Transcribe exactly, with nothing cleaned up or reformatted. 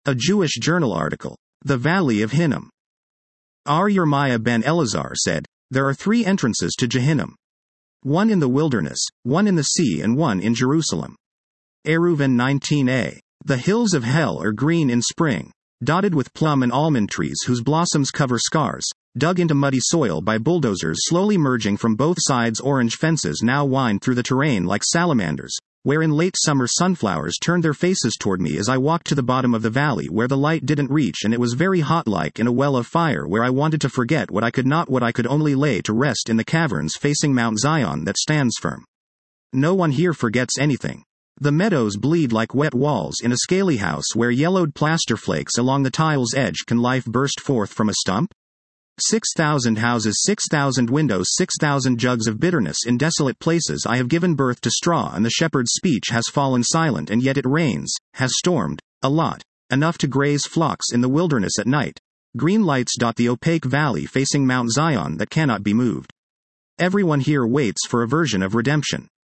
A Jewish journal article. The Valley of Hinnom. R. Yirmiah ben Elazar said, "There are three entrances to Gehinnom. One in the wilderness, one in the sea and one in Jerusalem." Eruvin nineteen a. The hills of hell are green in spring, dotted with plum and almond trees whose blossoms cover scars, dug into muddy soil by bulldozers slowly merging from both sides. Orange fences now wind through the terrain like salamanders, where in late summer sunflowers turned their faces toward me as I walked to the bottom of the valley where the light didn't reach, and it was very hot, like in a well of fire, where I wanted to forget what I could not, what I could only lay to rest in the caverns facing Mount Zion that stands firm. No one here forgets anything. The meadows bleed like wet walls in a scaly house where yellowed plaster flakes along the tile's edge. Can life burst forth from a stump? Six thousand houses, six thousand windows, six thousand jugs of bitterness. In desolate places I have given birth to straw, and the shepherd's speech has fallen silent, and yet it rains, has stormed, a lot, enough to graze flocks in the wilderness at night. Green lights dot the opaque valley facing Mount Zion that cannot be moved. Everyone here waits for a version of redemption.